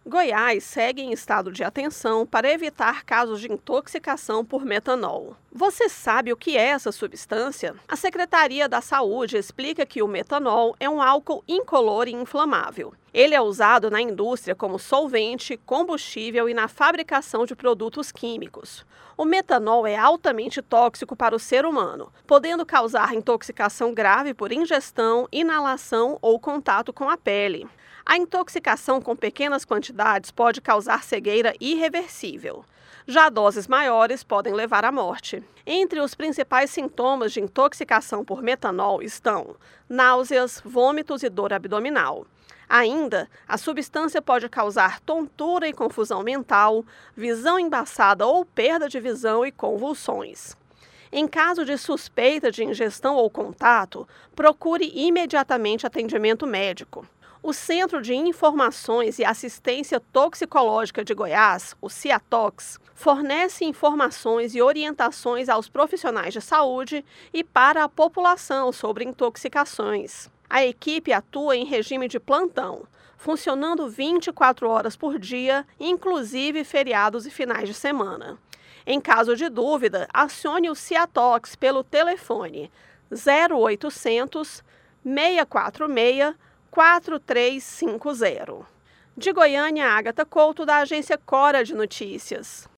Goiás segue em estado de atenção para evitar casos de intoxicação por metanol. Você sabe o que é essa substância? A Secretaria da Saúde explica que o metanol é um álcool incolor e inflamável. Ele é usado na indústria como solvente, combustível e na fabricação de produtos químicos. O metanol é altamente tóxico para o ser humano, podendo causar intoxicação grave por ingestão, inalação ou contato com a pele. A intoxicação com pequenas quantidades pode causar cegueira irreversível. Já doses maiores podem levar à morte. Entre os principais sintomas de intoxicação por metanol estão náuseas, vômitos e dor abdominal. Ainda, a substância pode causar tontura e confusão mental, visão embaçada ou perda de visão e convulsões. Em caso de suspeita de ingestão ou contato, procure imediatamente atendimento médico. O Centro de Informações e Assistência Toxicológica de Goiás, o CIATOX, fornece informações e orientações aos profissionais de saúde e para a população sobre intoxicações. A equipe atua em regime de plantão, funcionando 24 horas por dia, inclusive feriados e finais de semana. Em caso de dúvida, acione o CIATOX pelo telefone 0800 646 4350. De Goiânia, Ágata Couto, da agência Cora de Notícias.